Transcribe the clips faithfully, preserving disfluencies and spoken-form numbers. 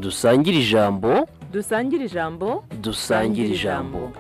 dusangire ijambo dusangire ijambo dusangire ijambo.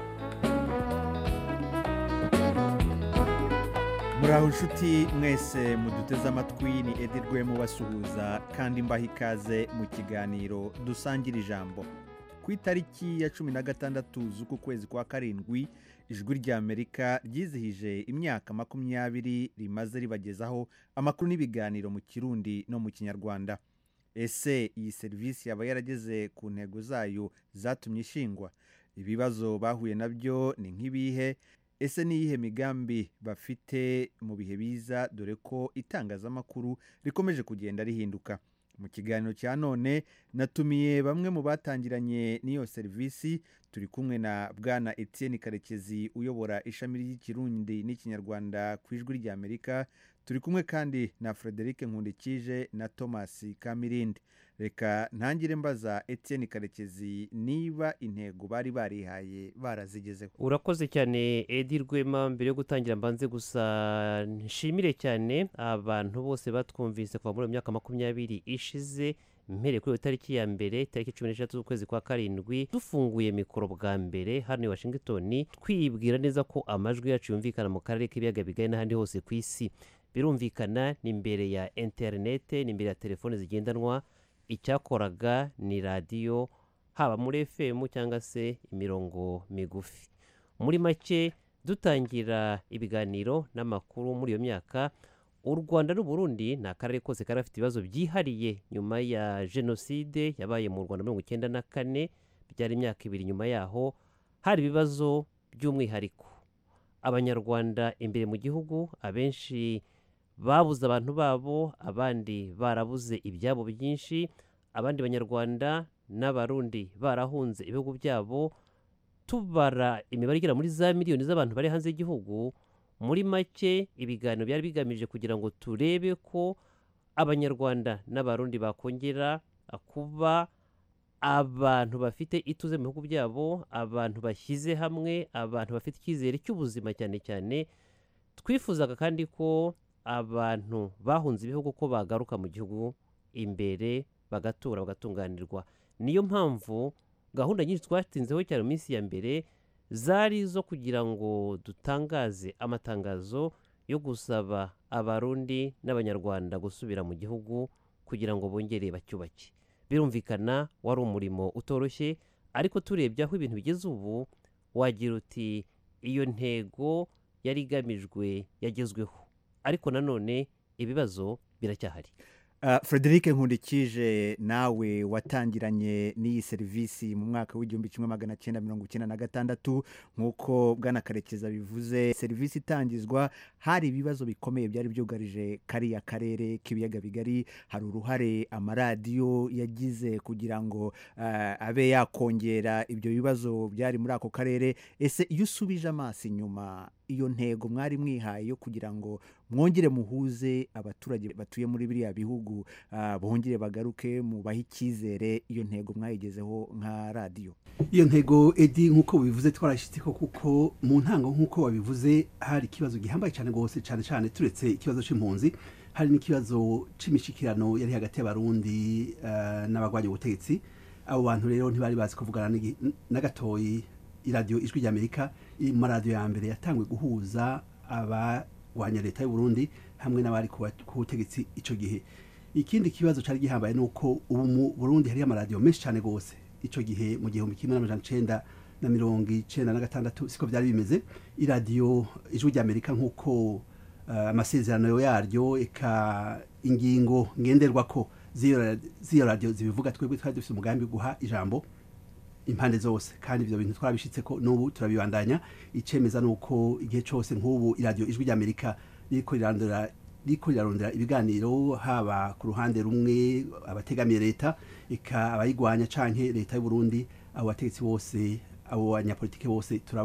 Muraho inshuti mwese muduteze amatwi, ni Edi Rwemo basuhuza kandi mbaha ikaze mu kiganiro dusangira ijambo. Ku itariki ya cumi na gatandatu z'uku kwezi kwa karindwi, ijwi ry'Amerika ryizihije imyaka makumyabiri rimaze ribagezaho amakuru n'ibiganiro mu Kirundi no mu Kinyarwanda. Ese iyi serivisi yaba yarageze ku ntego zayo zatumye ishingwa? Ibibazo bahuye nabyo ni nk'ibihe? Ese ni iyihe migambi bafite mu bihe biza, dore ko itangazamakuru rikomeje kugenda rihinduka? Mu kiganiro cya none natumiye bamwe mu batangiranye n'iyo serivisi. Turi kumwe na Bwana Etienne Karekezi uyobora ishami ry'Ikirundi n'Ikinyarwanda ku ijwi ry'Amerika. Turi kumwe kandi na Frederic Nkundikije na Thomas Kamirindi. Reka ntangire mbaza Etienne Karekezi niba intego bari barihaye barazigezeho. Urakoze cyane Edi Rwema. Mbere yo gutangira mbanze gusa nshimire cyane abantu bose batwumvise kuva muri iyo myaka makumyabiri ishize, mpere kuri iyo tariki ya mbere, tariki cumi n'eshatu z'ukwezi kwa karindwi, dufunguye mikoro bwa mbere hano i Washington, twibwira neza ko amajwi yacu yumvikana mu karere k'ibiyaga bigari n'ahandi hose ku isi. Birumvikana ni imbere ya interinete, ni imbere ya telefone zigendanwa. Icyakoraga ni radiyo, haba muri F M cyangwa se imirongo migufi. Muri make dutangira ibiganiro n'amakuru muri iyo myaka, u Rwanda n'u Burundi ni akarere kose kari afite ibibazo byihariye nyuma ya jenoside yabaye mu Rwanda mirongo icyenda na kane. Byari imyaka ibiri nyuma yaho, hari ibibazo by'umwihariko. Abanyarwanda imbere mu gihugu abenshi babuze abantu babo, abandi barabuze ibyabo byinshi, abandi banyarwanda n'abarundi barahunze ibihugu byabo. Tubara imibare igera muri za miliyoni z'abantu bari hanze y'igihugu. Muri make ibiganiro byari bigamije kugira ngo turebe ko abanyarwanda n'abarundi bakongera kuba abantu bafite ituze mu bihugu byabo, abantu bashyize hamwe, abantu bafite icyizere cy'ubuzima cyane cyane. Twifuzaga kandi ko abantu bahunze ibihugu ko bagaruka mu gihugu imbere, bagatura bagatunganirwa. Niyo mpamvu gahunda nyinshi twatinzeho cyane mu minsi ya mbere zari zo kugira ngo dutangaze amatangazo yo gusaba abarundi n'abanyarwanda gusubira mu gihugu kugira ngo bongere bacyubake. Birumvikana wari umurimo utoroshye, ariko turebye aho ibintu bigeze ubu, wagira uti iyo ntego yari igamijwe yagezweho, ariko nanone ibibazo biracyahari. Uh, Frederic Nkundikije, nawe watangiranye n'iyi serivisi mu mwaka w'igihumbi kimwe magana cyenda mirongo icyenda na gatandatu. Nk'uko Bwana Karekezi bivuze, serivisi itangizwa hari ibibazo bikomeye byari byugarije kariya karere k'ibiyaga bigari. Hari uruhare amaradiyo yagize kugira ngo uh, abe yakongera ibyo bibazo byari muri ako karere. Ese iyo usubije amaso inyuma, iyo ntego mwari mwihaye yo kugira ngo mwongere muhuze abaturage batuye muri biriya bihugu, uh, bongere bagaruke mu baha icyizere, iyo ntego mwayigezeho nka radiyo? Iyo ntego Edi, nk'uko bivuze, twarashyitseho kuko mu ntango nk'uko wabivuze hari ikibazo gihambaye cyane rwose, cyane cyane turetse ikibazo cy'impunzi, hari n'ikibazo cy'imishikirano yari hagati y'abarundi uh, n'abagwanya ubutegetsi. Abo bantu rero ntibari bazi kuvugana na gatoyi. Iradiyo Ijwi ry'Amerika iri mu maradiyo ya mbere yatangwe guhuza abagwanya leta y'u Burundi hamwe n'abari ku butegetsi icyo gihe. Ikindi kibazo cyari gihambaye nuko ubu mu Burundi hari amaradiyo menshi cyane gose. Icyo gihe mu gihumbi kimwe n'amajana icenda na mirongo icenda na gatandatu siko byari bimeze. Iradiyo Ijwi ry'Amerika nk'uko amasezerano uh, yaryo eka ingingo ngenderwako z'iyo radiyo zibivuga, twebwe twari dufite umugambi guha ijambo impande zose, kandi ibyo bintu twarabishitse ko n'ubu turabibandanya. Icemeza nuko igihe cyose nk'ubu iradiyo Ijwi ry'Amerika riko rirandura riko rirarondera ibiganiro, haba ku ruhande rumwe abategamiye leta eka abayigwanya canke leta y'u Burundi, abo bategetsi bose, abo banyapolitike bose turababona.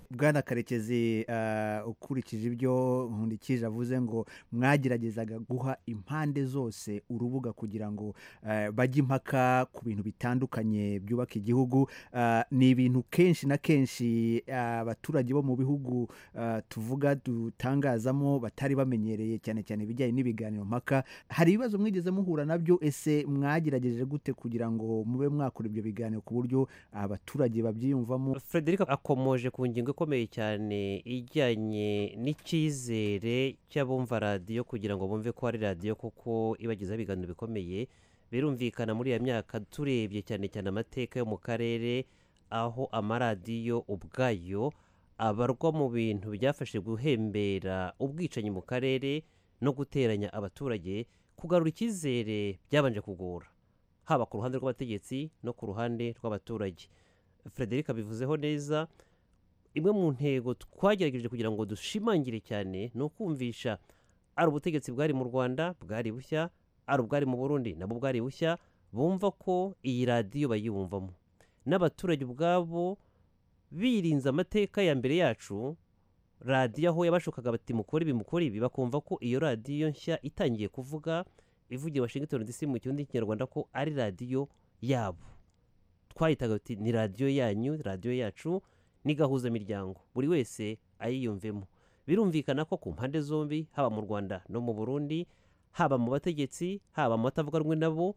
bwana Karekezi, uh, ukurikije ibyo Nkundikije avuze ngo mwageragezaga guha impande zose urubuga kugira ngo uh, bajye impaka ku bintu bitandukanye byubaka igihugu, uh, ni ibintu kenshi na kenshi abaturage uh, bo mu bihugu uh, tuvuga dutangazamo batari bamenyereye cyane cyane ibijyanye n'ibiganiro mpaka. Hari ibibazo mwigeze muhura nabyo, ese mwagerageje gute kugira ngo mube mwakora ibyo biganiro ku buryo abaturage babyiyumvamo? Frederic akomoje ku ngingo ikomeye cyane ijyanye n'icyizere cy'abumva radiyo kugira ngo bumve ko ari radiyo kuko ibagezaho ibiganiro bikomeye. Birumvikana muri iyo myaka turebye cyane cyane amateka yo mu karere, aho amaradiyo ubwayo abarwa mu bintu byafashe guhembera ubwicanyi mu karere no guteranya abaturage, kugarura icyizere byabanje kugora, haba ku ruhande rw'abategetsi no ku ruhande rw'abaturage. Frederic abivuzeho neza. Imwe mu ntego twagerageje kugira ngo dushimangire cyane ni ukumvisha ari ubutegetsi bwari mu Rwanda bwari bushya, ari ubwari mu Burundi nabo bwari bushya, bumva ko iyi radiyo bayibumvamo, n'abaturage ubwabo birinze amateka ya mbere yacu. Radiyo aho yabashukaga bati mukore ibi mukore ibi, bakumva ko iyo radiyo nshya itangiye kuvuga ivugiye Washington D C mu kirundi cy'ikinyarwanda ko ari radiyo yabo. Twayitaga bati ni radiyo yanyu, radiyo yacu, ni gahuza miryango, buri wese ayiyumvemo. Birumvikana ko ku mpande zombi, haba mu Rwanda no mu Burundi, haba mu bategetsi haba mu batavuga rumwe nabo,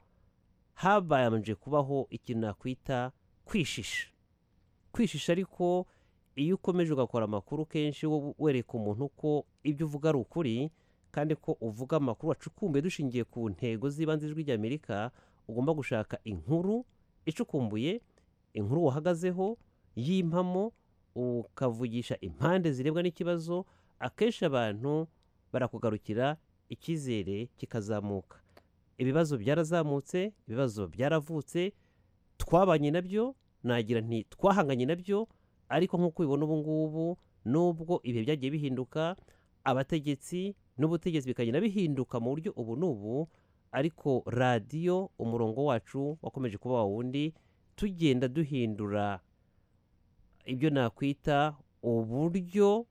habanje kubaho ikintu nakwita kwishisha kwishisha ariko iyo ukomeje ugakora amakuru kenshi wereka umuntu ko ibyo uvuga ari ukuri kandi ko uvuga amakuru acukumbuye dushingiye ku ntego z'ibanze z'Ijwi ry'Amerika, ugomba gushaka inkuru icukumbuye, inkuru wahagazeho y'impamo, ukavugisha impande zirebwa n'ikibazo. Akenshi abantu barakugarukira, icyizere kikazamuka. Ibibazo byarazamutse, ibibazo byaravutse, twabanye nabyo, nagira nti twahanganye nabyo, ariko nk'uko ubibona ubu ngubu nubwo ibihe byagiye bihinduka, abategetsi n'ubutegetsi bikagenda bihinduka mu buryo ubu n'ubu, ariko radiyo umurongo wacu wakomeje kuba wa wundi, tugenda duhindura ibyo nakwita uburyo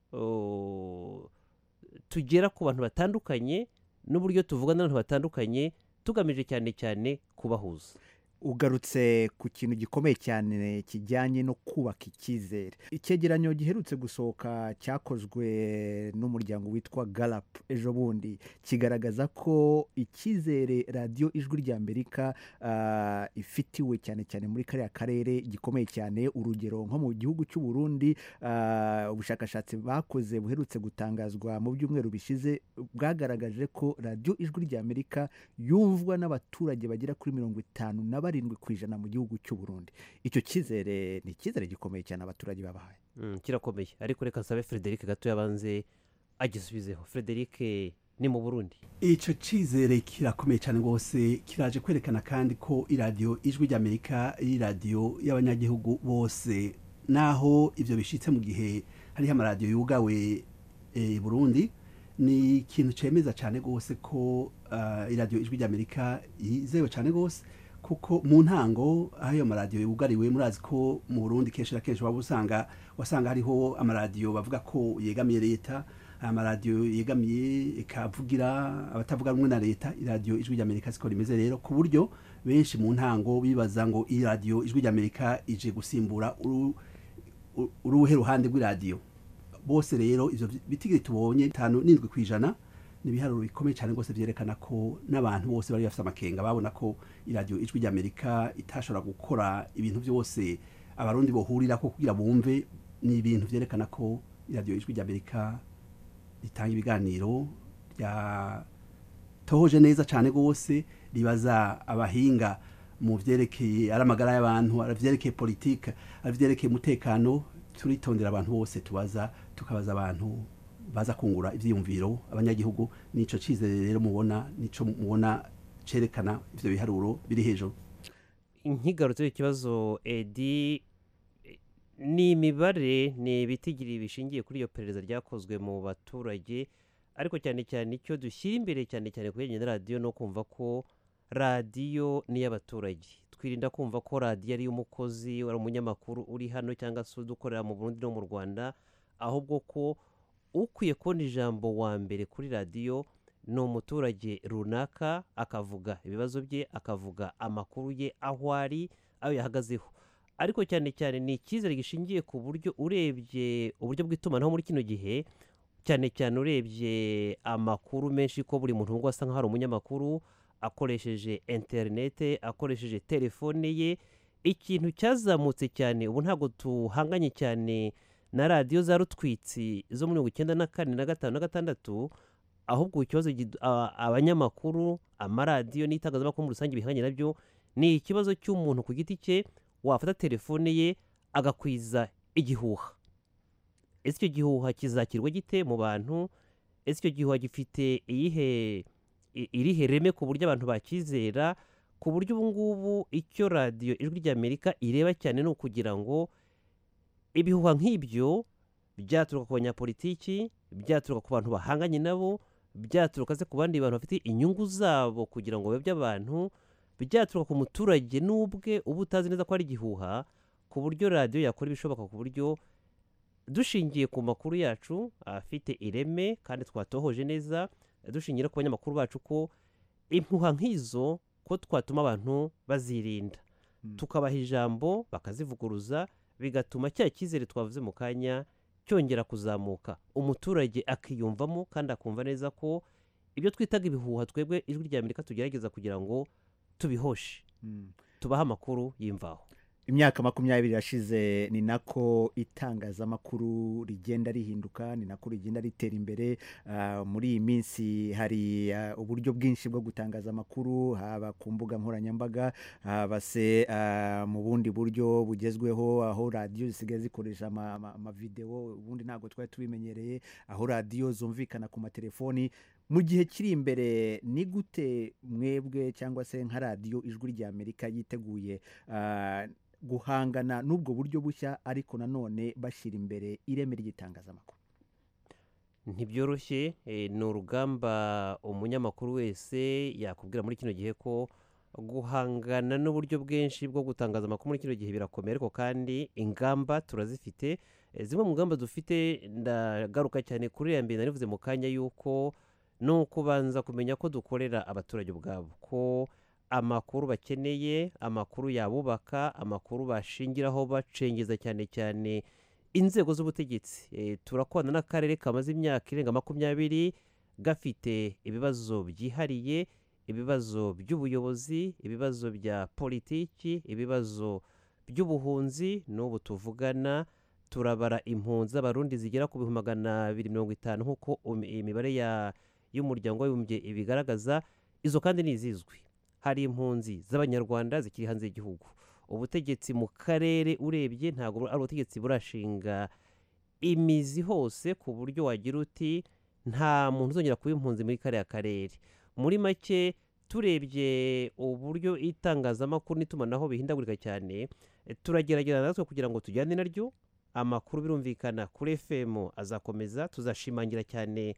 uh, tugera ku bantu batandukanye n'uburyo tuvugana n'abantu batandukanye, tugamije cyane cyane kubahuza. Ugarutse ku kintu gikomeye cyane kijyanye no kubaka icyizere. Icyegeranyo giherutse gusohoka cyakozwe n'umuryango witwa Gallup ejo bundi kigaragaza ko icyizere radiyo Ijwi ry'Amerika uh, ifitiwe cyane cyane muri kariya karere gikomeye cyane. Urugero nko mu gihugu cy'u Burundi, uh, ubushakashatsi bakoze buherutse gutangazwa mu byumweru bishize bwagaragaje ko radiyo Ijwi ry'Amerika yumvwa n'abaturage bagera kuri mirongo itanu na barindwi ku ijana mu gihugu cy'u Burundi. Icyo cyizere ni icyizere gikomeye cyane abaturage babahaye. Mm, kirakomeye, ariko reka nsabe Frederic gato yabanze agisubizeho. Frederic, ni mu Burundi icyo cyizere kirakomeye cyane rwose, kiraje kwerekana kandi ko iradiyo Ijwi ry'Amerika ari radiyo y'abanyagihugu bose, naho ibyo bishitse mu gihe hariho amaradiyo yugawe e, Burundi. Ni ikintu cemeza cyane rwose ko uh, iradiyo Ijwi ry'Amerika yizewe cyane rwose, kuko mu ntango aho ayo maradiyo yugariwe, murazi ko mu Burundi kenshi na kenshi waba usanga wasanga hariho amaradiyo bavuga ko yegamiye leta, amaradiyo yegamiye ikavugira abatavuga rumwe na leta. Iradiyo Ijwi ry'Amerika siko rimeze rero, ku buryo benshi mu ntango bibaza ngo iyi radiyo Ijwi ry'Amerika ije gusimbura uruhe ruhande rw'iradiyo. Bose rero ivyo bitigiri tubonye tanu n'indwi kwijana nibiharuro bikomeye cyane rwose, byerekana ko n'abantu bose bari bafite amakenga, babona ko iradiyo Ijwi ry'Amerika itashobora gukora ibintu byose abarundi bohurira ko kugira bumve. Ni ibintu byerekana ko iradiyo Ijwi ry'Amerika ritanga ibiganiro bya tohoje neza cyane rwose, ribaza abahinga mu vyerekeye aramagara y'abantu, aravyerekeye politique, aravyerekeye umutekano. Turitondera abantu bose tubaza, tukabaza abantu baza kungura ivyiyumviro abanyagihugu. Nico cyizere rero mubona, nico mubona cerekana ivyo biharuro biri hejuru. Nkigarutse ikibazo Edi, ni imibare, ni ibitigiri bishingiye kuri iyo perereza ryakozwe mu baturage, ariko cyane cyane icyo dushyira imbere cyane cyane kuri iyi radiyo no kumva ko radiyo ni iy'abaturage. Twirinda kumva ko radiyo ari iy'umukozi ari umunyamakuru uri hano cyangwa se udukorera mu Burundi no mu Rwanda, ahubwo ko ukwiye kubona ijambo wa mbere kuri radiyo ni umuturage runaka, akavuga ibibazo bye, akavuga amakuru ye aho ari, ayo yahagazeho. Ariko cyane cyane ni icyizere gishingiye ku buryo urebye uburyo bw'itumanaho muri kino gihe, cyane cyane urebye amakuru menshi ko buri muntu ngo asa nk'aho ari umunyamakuru, akoresheje interinete, akoresheje telefone ye. Ikintu cyazamutse cyane ubu ntabwo tuhanganye cyane na radiyo za rutwitsi zo muri mirongo icyenda na kane na gatanu na gatandatu, ahubwo ikibazo abanyamakuru, amaradiyo n'itangazamakuru muri rusange bihanganye nabyo ni ikibazo cy'umuntu ku giti cye wafata telefone ye agakwiza igihuha. Ese icyo gihuha kizakirwa gite mu bantu? Ese icyo gihuha gifite iyihe irihe reme ku buryo abantu bakizera? Ku buryo ubu ngubu icyo radiyo Ijwi ry'Amerika ireba cyane ni ukugira ngo ibihuha nk'ibyo byaturuka ku banyapolitiki, byaturuka ku bantu bahanganye nabo, byaturuka se ku bandi bantu bafite inyungu zabo kugira ngo bayobye abantu, byaturuka ku muturage n'ubwe uba utazi neza ko ari igihuha, ku buryo radiyo yakora ibishoboka ku buryo dushingiye ku makuru yacu afite ireme kandi twatohoje neza, dushingira ku banyamakuru bacu ko impuha nk'izo ko twatuma abantu bazirinda, tukabaha ijambo bakazivuguruza, bigatuma cya cyizere twavuze mu kanya cyongera kuzamuka, umuturage akiyumvamo kandi akumva neza ko ibyo twitaga ibihuha twebwe Ijwi ry'Amerika tugerageza kugira ngo tubihoshe, tubahe amakuru y'imvaho. Imyaka makumyabiri yashize ni nako itangazamakuru rigenda rihinduka, ni nako rigenda ritera imbere. Uh, muri iyi minsi hari uh, uburyo bwinshi bwo gutangaza amakuru, haba ku mbuga nkoranyambaga, haba se uh, mu bundi buryo bugezweho, aho radiyo zisigaye zikoresha amavideo, ama, ama ubundi ntabwo twari tubimenyereye, aho radiyo zumvikana ku matelefoni. Mu gihe kiri imbere ni gute mwebwe cyangwa se nka radiyo Ijwi ry'Amerika yiteguye uh, guhangana n'ubwo buryo bushya ariko nanone bashyira imbere ireme ry'itangazamakuru? Ntibyoroshye, e, ni urugamba umunyamakuru wese yakubwira muri kino gihe ko guhangana n'uburyo bwinshi bwo gutangaza amakuru muri kino gihe birakomeye, ariko kandi ingamba turazifite. E, zimwe mu ngamba dufite ndagaruka cyane kuri ya mbere narivuze mu kanya yuko ni ukubanza kumenya ko dukorera abaturage ubwabo, ko amakuru bakeneye, amakuru yabubaka, amakuru bashingiraho bacengeza cyane cyane inzego z'ubutegetsi. E, turakorana n'akarere kamaze imyaka irenga makumyabiri gafite ibibazo byihariye, ibibazo by'ubuyobozi, ibibazo bya politiki, ibibazo by'ubuhunzi. N'ubu tuvugana turabara impunzi z'abarundi zigera ku bihumbi magana abiri mirongo itanu nk'uko imibare ya y'umuryango w'abibumbye ibigaragaza. Izo kandi ni izizwi. Hari impunzi z'abanyarwanda zikiri hanze y'igihugu. Ubutegetsi mu karere urebye ntabwo ari ubutegetsi burashinga imizi hose ku buryo wagira uti nta muntu uzongera kuba impunzi muri kariya karere. Muri make turebye uburyo itangazamakuru n'itumanaho bihindagurika cyane, turagerageza natwe kugira ngo tujyane naryo. Amakuru birumvikana kuri F M azakomeza, tuzashimangira cyane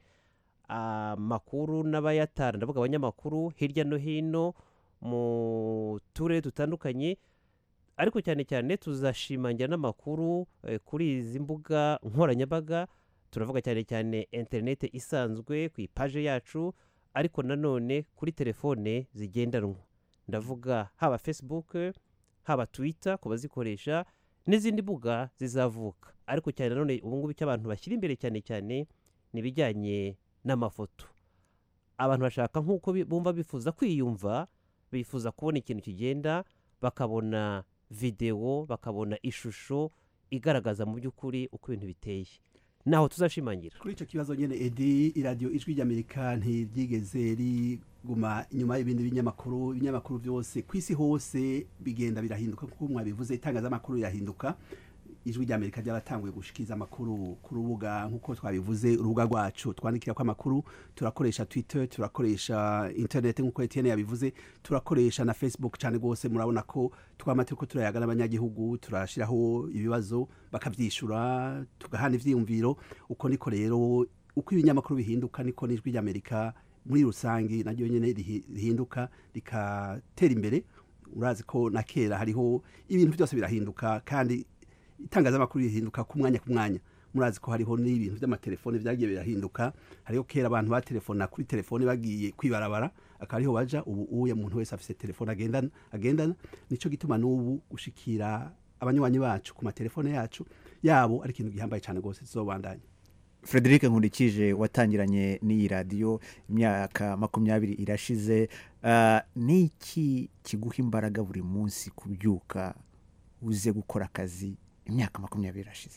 amakuru n'abayatara, ndavuga abanyamakuru hirya no hino mu turere dutandukanye, ariko cyane cyane tuzashimangira n'amakuru eh, kuri izi mbuga nkoranyambaga. Turavuga cyane cyane interinete isanzwe ku ipaje yacu, ariko nanone kuri telefone zigendanwa, ndavuga haba Facebook, haba Twitter ku bazikoresha, n'izindi mbuga zizavuka. Ariko cyane nanone ubu ngubu icyo abantu bashyira imbere cyane cyane ni ibijyanye n'amafoto. Abantu bashaka nk'uko bumva bifuza kwiyumva, bifuza kubona ikintu kigenda, bakabona video, bakabona ishusho igaragaza mu by'ukuri uko ibintu biteye. Naho tuzashimangira kuri icyo kibazo nyene. Edi, iradiyo Ijwi ry'Amerika ntiryigeze riguma inyuma y'ibindi binyamakuru. Ibinyamakuru byose ku isi hose bigenda birahinduka, kuko mwabivuze itangazamakuru irahinduka. Ijwi ry'Amerika ryaratanguye gushikiza amakuru ku rubuga nk'uko twabivuze, urubuga rwacu twandikira ko amakuru. Turakoresha Twitter, turakoresha internet nk'uko Etienne yabivuze, turakoresha na Facebook cyane rwose. Murabona ko twamate ko turayagana abanyagihugu, turashiraho ibibazo bakavyishura, tugahana ivyiyumviro. Uko niko rero uko ibinyamakuru bihinduka niko n'Ijwi ry'Amerika muri rusange naryo nyene rihi- rihinduka rikatera imbere. Urazi ko na kera hariho ibintu byose birahinduka kandi itangazamakuru rihinduka ku mwanya ku mwanya. Murazi ko hariho n'ibintu by'amatelefone vyagiye birahinduka. Hariho kera abantu batelefona kuri telefone bagiye kwibarabara akariho baja, ubu uya muntu wese afise telefone agendana agendana. Nico gituma n'ubu gushikira abanywanyi bacu ku matelefone yacu yabo ari ikintu gihambaye cyane gose tuzobandanya. Frederic Nkurikije watangiranye n'iyi radiyo imyaka makumyabiri irashize, uh, niki kiguha imbaraga buri munsi kubyuka uze gukora akazi imyaka makumyabiri irashize?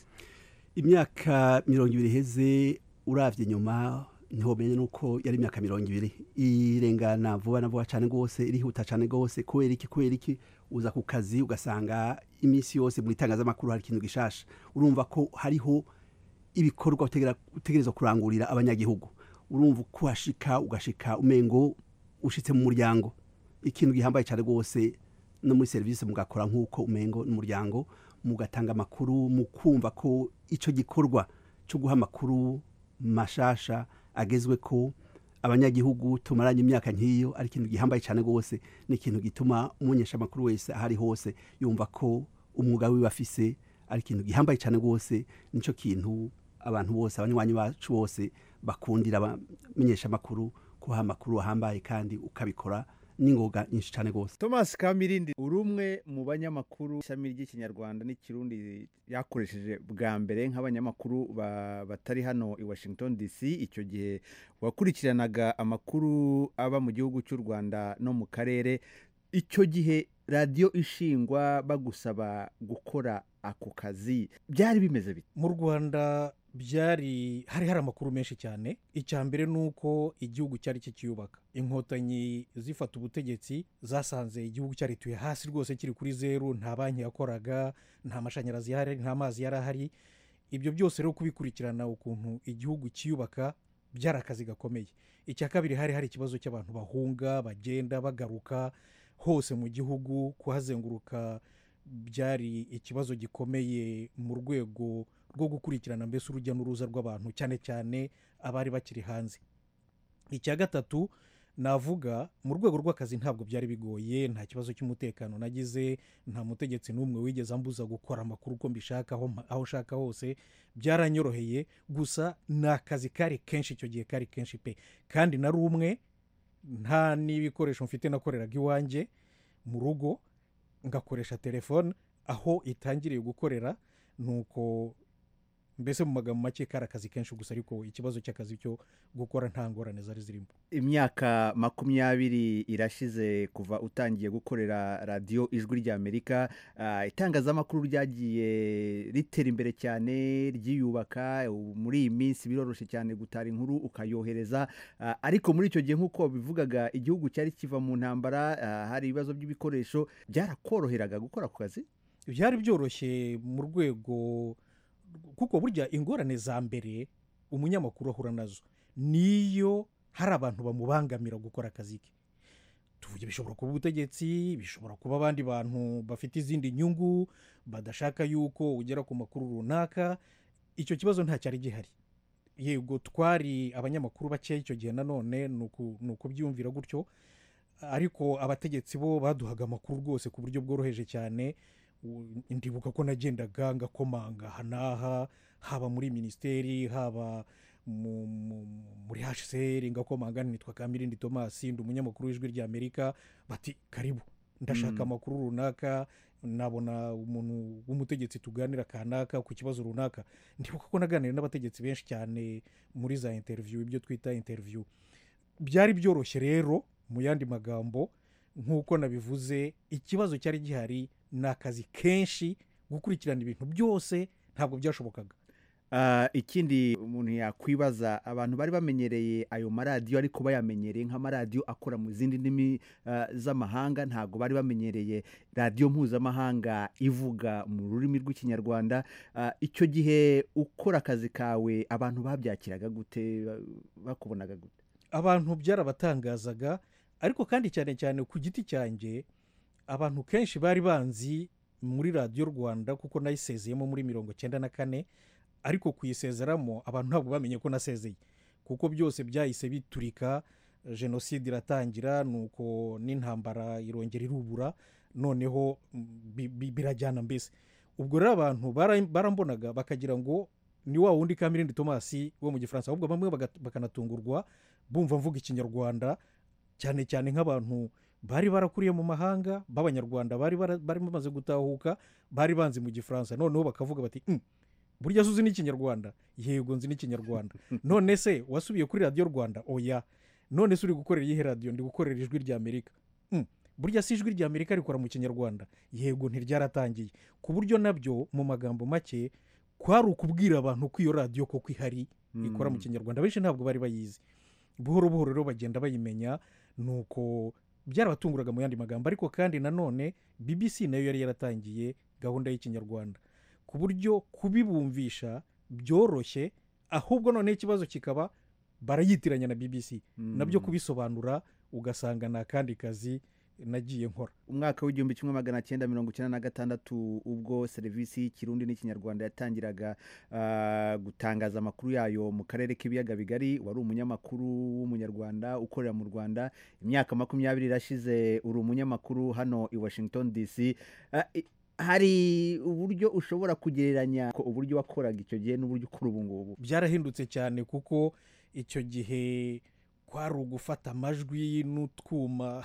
Imyaka mirongo ibiri heze uravye nyuma niho menye nuko yari imyaka mirongo ibiri irengana vuba na vuba cyane gose, irihuta cyane gose. Kubera iki kubera iki uza ku kazi ugasanga imisi yose muri tangazamakuru hari ikintu gishasha. Urumva ko hariho ibikorwa utegerezwa kurangurira abanyagihugu. Urumva ko hashika ugashika umengo ushitse mu muryango. Ikintu gihambaye cyane gose no muri service mugakora nkuko umengo n'umuryango, mugatanga amakuru, mukumva ko ico gikorwa cyo guha amakuru mashasha agezwe ko abanyagihugu tumaranye imyaka nkiyo ari ikintu gihambaye cyane gose. Ni ikintu gituma umunyesha amakuru wese ahari hose yumva ko umwuga wiwe afise ari ikintu gihambaye cyane gose. Nico kintu abantu bose abanywanyi bacu bose bakundira abamenyesha amakuru, kuha amakuru ahambaye kandi ukabikora n'ingoga nyinshi cyane gose. Thomas Kamirindi, urumwe mu banyamakuru ishami ry'ikinyarwanda n'ikirundi yakoresheje bwa mbere nk'abanyamakuru batari hano i Washington D C. Icyo gihe wakurikiranaga amakuru aba mu gihugu cy'u Rwanda no mu karere. Icyo gihe radio ishingwa bagusaba gukora ako kazi byari bimeze bite? Mu Rwanda byari hari hari amakuru menshi cyane. Icya mbere nuko igihugu cyari kikiyubaka, inkotanyi zifata ubutegetsi zasanze igihugu cyari tuye hasi rwose kiri kuri zero, nta banki yakoraga, nta mashanyarazi yari, nta mazi yarahari. Ibyo byose rero kubikurikirana ukuntu igihugu kiyubaka byari akazi gakomeye. Icya kabiri hari hari ikibazo cy'abantu bahunga bagenda bagaruka hose mu gihugu, kuhazenguruka byari ikibazo gikomeye mu rwego rwo gukurikirana mbese urujya n'uruza rw'abantu cyane cyane abari bakiri hanze. Icya gatatu navuga mu rwego rw'akazi ntabwo byari bigoye, nta kibazo cy'umutekano nagize, nta mutegetsi n'umwe wigeze ambuza gukora amakuru uko mbishaka aho ushaka hose, byaranyoroheye. Gusa n'akazi kari kenshi, icyo gihe kari kenshi pe, kandi nari umwe, nta n'ibikoresho mfite nakoreraga iwanjye mu rugo, ngakoresha telefone aho itangiriye gukorera. Nuko mbese mu magambo make kari akazi kenshi gusa, ariko ikibazo cy'akazi cyo gukora nta ngorane zari zirimo. Imyaka makumyabiri irashize kuva utangiye gukorera radio Ijwi ry'Amerika. Uh, itangazamakuru ryagiye ritera imbere cyane, ryiyubaka. Muri iyi minsi biroroshe cyane gutara inkuru ukayohereza, uh, ariko muri icyo gihe nk'uko bivugaga igihugu cyari kiva mu ntambara, uh, hari ibibazo by'ibikoresho. Byarakoroheraga gukora ku kazi? Byari byoroshye mu rwego, kuko burya ingorane za mbere umunyamakuru ahura nazo niyo hari abantu bamubangamira gukora akazi ke. Tuvuge bishobora kuba ubutegetsi, bishobora kuba abandi bantu bafite izindi nyungu badashaka yuko ugera ku makuru runaka. Icyo kibazo nta cyari gihari. Yego twari abanyamakuru bake icyo gihe, nanone nuko byumvira gutyo, ariko abategetsi bo baduhaga amakuru rwose ku buryo bworoheje cyane. Ndibuka ko nagendaga ngakomanga hanaha, haba muri ministeri, haba muri H C R, ngakomanga nitwa Kamirindi Thomas, ndi umunyamakuru w'Ijwi ry'Amerika. Bati karibu, ndashaka amakuru runaka, nabona umuntu w'umutegetsi tuganira kanaka ku kibazo runaka. Ndibuka ko naganira n'abategetsi benshi cyane muri za interview, ibyo twita interview. Byari byoroshye rero, mu yandi magambo nk'uko nabivuze, ikibazo cyari gihari n'akazi kenshi, gukurikirana ibintu byose ntabwo byashobokaga. Uh, ikindi umuntu yakwibaza, abantu bari bamenyereye ayo maradiyo ariko bayamenyereye nk'amaradiyo akora mu zindi ndimi uh, z'amahanga, ntabwo bari bamenyereye radiyo mpuzamahanga ivuga mu rurimi rw'ikinyarwanda. Uh, icyo gihe ukora akazi kawe abantu babyakiraga gute, bakubonaga gute? Abantu byarabatangazaga, ariko kandi cyane cyane ku giti cyanjye abantu kenshi bari banzi muri radiyo Rwanda, kuko nayisezeyemo muri mirongo cyenda na kane. Ariko kuyisezeramo abantu ntabwo bamenye ko nasezeye, kuko byose byahise biturika. jenoside iratangira nuko n'intambara irongera irubura noneho bi- bi- birajyana mbese ubwo rero abantu bara- barambonaga bakagira ngo ni wa wundi Kamirindi Thomas wo mu gifaransa ahubwo bamwe baga- bakanatungurwa bumva mvuga ikinyarwanda cyane cyane nk'abantu bari barakuriye mu mahanga b'abanyarwanda bari bara- bari bamaze gutahuka bari banzi mu gifaransa noneho bakavuga bati "Mm, burya se uzi n'ikinyarwanda yego nzi n'ikinyarwanda none se wasubiye kuri radiyo rwanda oya none se uri gukorera iyihe radiyo ndi gukorera ijwi ry'amerika "Mm, burya si ijwi ry'amerika rikora mu kinyarwanda yego ntiryaratangiye ku buryo nabyo mu magambo make kwari ukubwira abantu ko iyo radiyo koko ihari ikora mu kinyarwanda benshi ntabwo bari bayizi buhoro buhoro rero bagenda bayimenya nuko byarabatunguraga mu yandi magambo ariko kandi nanone B B C nayo yari yaratangiye gahunda y'ikinyarwanda ku buryo kubibumvisha byoroshye ahubwo none ikibazo kikaba barayitiranya na B B C nabyo kubisobanura ugasanga ni akandi kazi nagiye nkora umwaka w'igihumbi kimwe magana cyenda mirongo icyenda na gatandatu ubwo serivisi y'ikirundi n'ikinyarwanda yatangiraga ah, gutangaza amakuru yayo mu karere k'ibiyaga bigari wari umunyamakuru w'umunyarwanda ukorera mu Rwanda imyaka makumyabiri irashize uri umunyamakuru hano i Washington D C Ah, i- hari uburyo ushobora kugereranya ko uburyo wakoraga icyo gihe n'uburyo ukora ubu ngubu byarahindutse cyane kuko icyo gihe kwari ugufata amajwi n'utwuma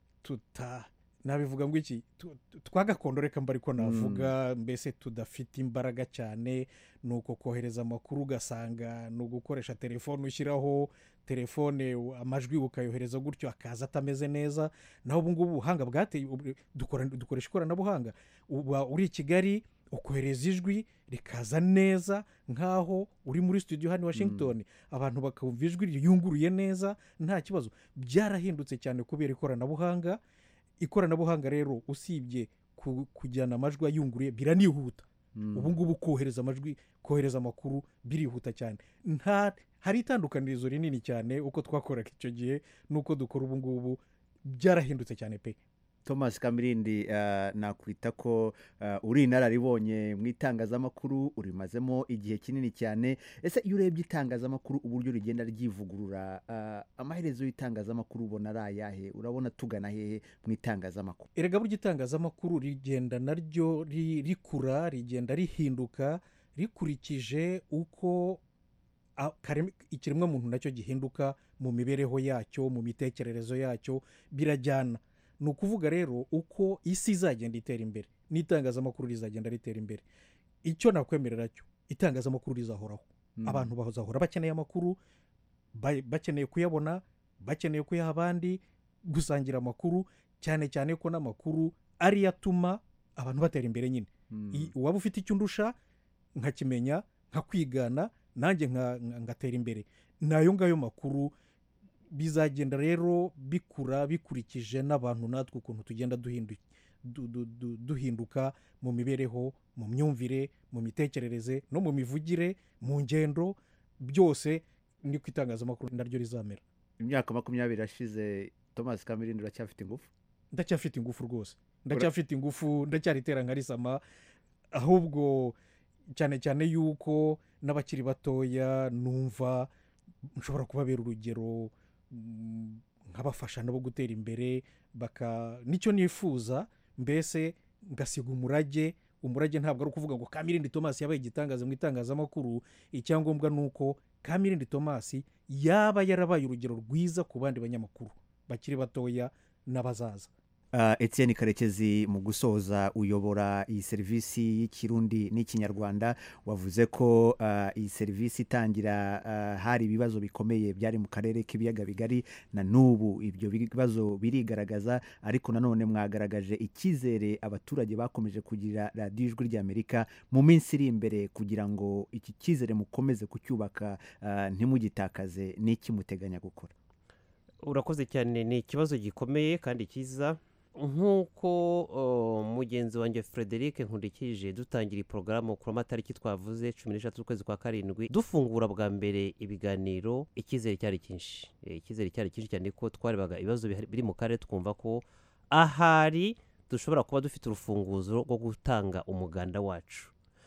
tuta nabivuga ngo iki tu- tu- twa gakondo reka mba ariko navuga mbese tudafite imbaraga cyane ni uko kohereza amakuru ugasanga ni ugukoresha telefone ushyiraho telefone u- amajwi ukayohereza gutyo akaza atameze neza naho ubu ngubu ubuhanga bwateye ubu- dukora- dukoresha ikoranabuhanga uba uri i Kigali ukohereza ijwi rikaza neza nk'aho uri muri studio hano i Washington abantu bakumva ijwi riyunguruye neza nta kibazo byarahindutse cyane kubera ikoranabuhanga ikoranabuhanga rero usibye ku- kujyana amajwi ayunguruye biranihuta ubu ngubu kohereza amajwi kohereza amakuru birihuta cyane nta hari itandukanirizo rinini cyane uko twakoraga icyo gihe n'uko dukora ubu ngubu byarahindutse cyane pe Thomas Kamirindi ah, nakwita ko ah, uri inararibonye mu itangazamakuru urimazemo igihe kinini cyane ese iyo urebye itangazamakuru uburyo rigenda ryivugurura ah, amaherezo y'itangazamakuru ubona ari ayahe urabona tugana hehe mu itangazamakuru erega burya itangazamakuru rigenda naryo ri- rikura rigenda rihinduka rikurikije uko a- karem- ikiremwamuntu nacyo gihinduka mu mibereho yacyo mu mitekererezo yacyo birajyana ni ukuvuga rero uko isi izagenda itera imbere n'itangazamakuru rizagenda ritera imbere icyo nakwemerera cyo itangazamakuru rizahoraho abantu bazahora bakeneye amakuru ba- bakeneye kuyabona bakeneye kuyaha abandi gusangira amakuru cyane cyane ko n'amakuru ariyo atuma abantu batera imbere nyine I- waba ufite icyo undusha nkakimenya nkakwigana nanjye nka- nka- ngatera imbere nayo ngayo makuru bizagenda rero bikura bikurikije n'abantu natwe ukuntu tugenda duhindu- du- du- du- duhinduka mu mibereho mu myumvire mu mitekerereze no mu mivugire mu ngendo byose niko itangazamakuru naryo rizamera imyaka makumyabiri irashize Thomas Kamirindi uracyafite ingufu ndacyafite ingufu rwose ndacyafite ingufu ndacyaritera nka risama ahubwo cyane cyane yuko n'abakiri batoya numva nshobora kubabera urugero mm, nkabafasha nabo gutera imbere baka nicyo nifuza mbese ngasiga umurage umurage ntabwo ari ukuvuga ngo Kamirindi Thomas yabaye igitangaza mu itangazamakuru icyangombwa ni uko Kamirindi Thomas yaba yarabaye urugero rwiza ku bandi banyamakuru bakiri batoya n'abazaza Uh, Etienne Karekezi mu gusoza uyobora iyi serivisi y'ikirundi n'ikinyarwanda wavuze ko uh, iyi serivisi itangira uh, hari ibibazo bikomeye byari mu karere k'ibiyaga bigari na n'ubu ibyo bibazo birigaragaza ariko nanone mwagaragaje icyizere abaturage bakomeje kugira radiyo ijwi ry'Amerika mu minsi iri imbere kugira ngo iki cyizere mukomeze kucyubaka uh, ntimugitakaze n'iki muteganya gukora urakoze cyane ni ikibazo gikomeye kandi cyiza nk'uko uh, mugenzi wanjye Frederic Nkundikije dutangira iyi porogaramu ku matariki twavuze cumi n'eshatu z'ukwezi kwa karindwi dufungura bwa mbere ibiganiro icyizere cyari cyinshi Eh, icyizere cyari cyinshi cyane ko twarebaga ibibazo bihari- biri mu karere twumva ko ahari dushobora kuba dufite urufunguzo rwo gutanga umuganda wacu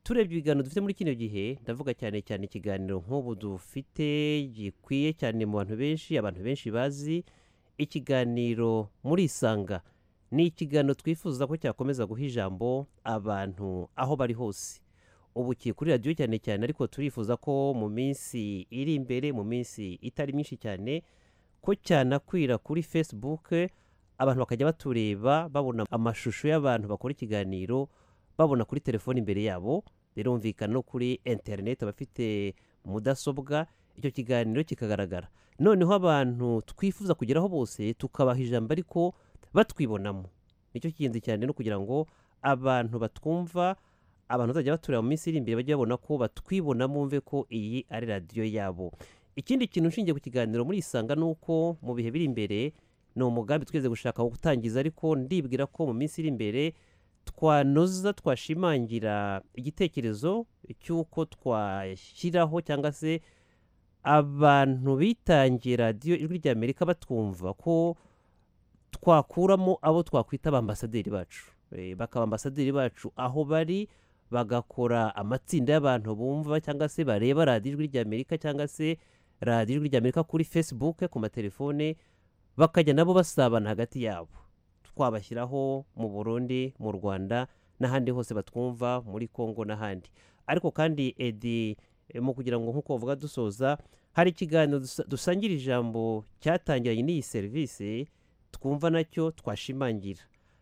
turebye ibiganiro dufite muri kino gihe ndavuga cyane cyane ikiganiro nk'ubu dufite gikwiye cyane mu bantu benshi abantu benshi bazi ikiganiro muri isanga ni ikiganiro twifuza ko cyakomeza guha ijambo abantu aho bari hose ubu kiri kuri radiyo cyane cyane ariko turifuza ko mu minsi iri imbere mu minsi itari myinshi cyane ko cyanakwira kuri Facebook abantu bakajya batureba babona amashusho y'abantu bakora ikiganiro babona kuri telefone imbere yabo birumvikana no kuri internet abafite mudasobwa icyo kiganiro kikagaragara noneho abantu twifuza kugeraho bose tukabaha ijambo ariko batwibonamo nicyo kinzi cyane no kugira ngo abantu batwumva abantu bazajya batureba mu minsi iri imbere bajya babona ko batwibonamo mve ko iyi ari radiyo yabo ikindi kintu nshingiye ku kiganiro muri isanga nuko mu bihe biri imbere ni umugambi tweze gushaka gutangiza ariko ndibwira ko mu minsi iri imbere twanoza twashimangira igitekerezo cy'uko twashyiraho cyangwa se abantu bitangiye radiyo ijwi ry'Amerika batwumva ko twakuramo abo twakwita abambasaderi bacu e, bakaba ambasaderi bacu aho bari bagakora amatsinda y'abantu bumva cyangwa se bareba radiyo ijwi ry'Amerika cyangwa se radiyo ijwi ry'Amerika kuri Facebook ku matelefone bakajya nabo basabana hagati yabo twabashyiraho mu Burundi mu Rwanda n'ahandi hose batwumva muri Kongo n'ahandi ariko kandi Edi mu kugira ngo nkuko bavuga dusoza hari ikiganiro dusangira ijambo cyatangiranye n'iyi serivisi twumva nacyo twashimangira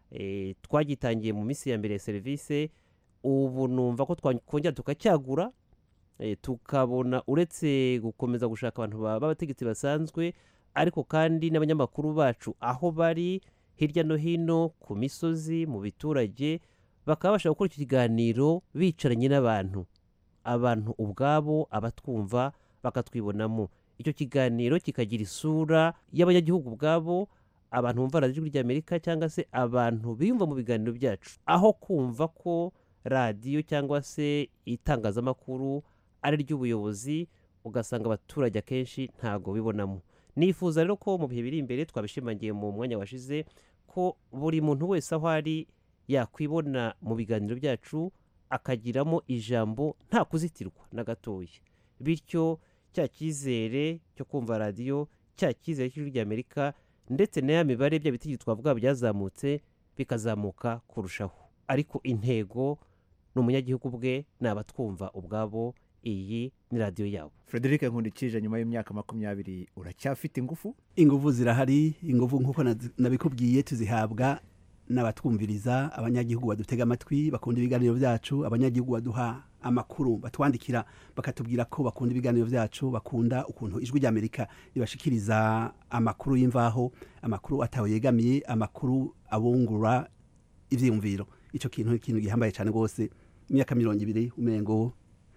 e, twagitangiye mu minsi ya mbere ya serivisi ubu numva ko twakongera tukacyagura e, tukabona uretse gukomeza gushaka abantu b'abategetsi basanzwe ariko kandi n'abanyamakuru bacu aho bari hirya no hino ku misozi mu biturage bakaba bashaka gukora iki kiganiro bicaranye n'abantu abantu ubwabo abatwumva bakatwibonamo icyo kiganiro kikagira isura y'abanyagihugu ubwabo abantu bumva radiyo ry'Amerika cyangwa se abantu biyumva mu biganiro byacu aho kumva ko radiyo cyangwa se itangazamakuru ari ry'ubuyobozi ugasanga abaturage akenshi ntago bibonamo nifuza rero ko mu bihe biri imbere twabishimangiye mu mwanya washize ko buri muntu wese aho ari yakwibona mu biganiro byacu akagiramo ijambo nta kuzitirwa na gatoya bityo cya cyizere cyo kumva radiyo cya cyizere cy'ijwi ry'Amerika ndetse n'aya mibare bya biti twavuga byazamutse bikazamuka kurushaho ariko intego ni umunyagihugu bwe ni abatwumva ubwabo iyi ni radiyo yabo. Frederic Nkundikije nyuma y'imyaka makumyabiri uracyafite ingufu ingufu zirahari ingufu nk'uko nabikubwiye tuzihabwa n'abatwumviriza abanyagihugu badutega amatwi bakunda ibiganiro byacu abanyagihugu baduha amakuru batwandikira bakatubwira ko bakunda ibiganiro byacu bakunda ukuntu ijwi ry'Amerika ribashikiriza amakuru y'imvaho amakuru atawe yegamiye amakuru abungura ivyiyumviro ico kintu ikintu gihambaye cyane gose imyaka mirongo ibiri umengo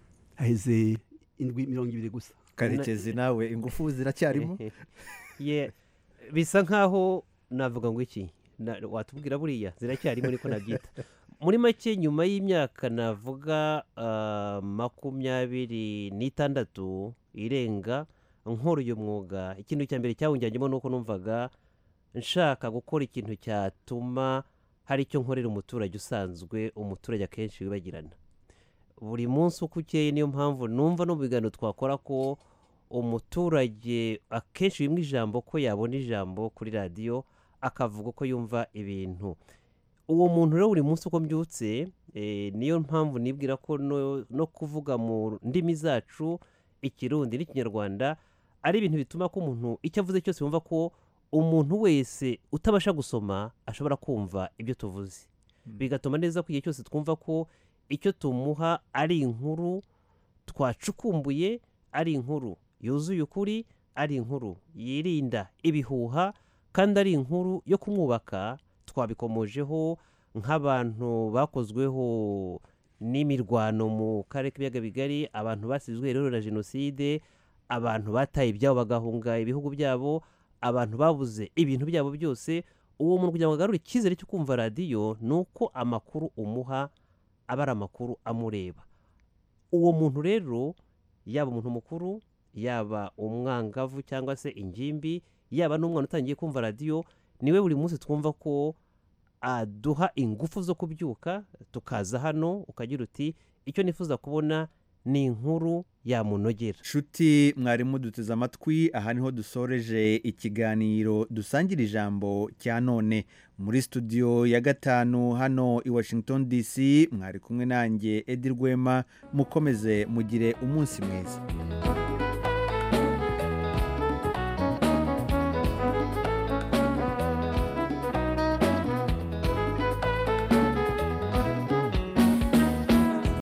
haheze indwi mirongo ibiri gusa. Karekezi nawe ingufu ziracyarimo ye bisa nkaho navuga ngo iki watubwira buriya ziracyarimo niko nabyita muri make nyuma y'imyaka navuga uh, makumyabiri n'itandatu irenga nkora uyu mwuga ikintu cya mbere cyawunjyanyemo nuko numvaga nshaka gukora ikintu cyatuma hari icyo nkorera umuturage usanzwe umuturage akenshi wibagirana buri munsi uko ukeye niyo mpamvu numva no biganiro twakora ko umuturage akenshi bimwe ijambo ko yabona ijambo kuri radiyo akavuga ko yumva ibintu uwo muntu rero buri munsi uko mbyutse e, niyo mpamvu nibwira ko no, no kuvuga mu ndimi zacu ikirundi n'ikinyarwanda ari ibintu bituma ko umuntu icyo avuze cyose yumva ko umuntu wese utabasha gusoma ashobora kumva ibyo tuvuze hmm. bigatuma neza ko igihe cyose twumva ko icyo tumuha ari inkuru twacukumbuye ari inkuru yuzuye ukuri ari inkuru yirinda ibihuha kandi ari inkuru yo kumwubaka twabikomojeho nk'abantu bakozweho n'imirwano mu karere k'ibiyaga bigari abantu basizwe rero na jenoside abantu bataye ibyabo bagahunga ibihugu byabo abantu babuze ibintu byabo byose uwo muntu kugira ngo agarure icyizere cyo kumva radiyo ni uko amakuru umuha aba ari amakuru amureba uwo muntu rero yaba umuntu mukuru yaba umwangavu cyangwa se ingimbi yaba n'umwana utangiye kumva radiyo niwe buri munsi twumva ko aduha ingufu zo kubyuka tukaza hano ukagira uti icyo nifuza kubona ni inkuru yamunogera. nshuti mwarimu duteze amatwi, aha niho dusoreje ikiganiro dusangira ijambo cya none. Muri studio ya gatanu hano i Washington D C mwari kumwe nanjye Edi Rwema. Mukomeze mugire umunsi mwiza.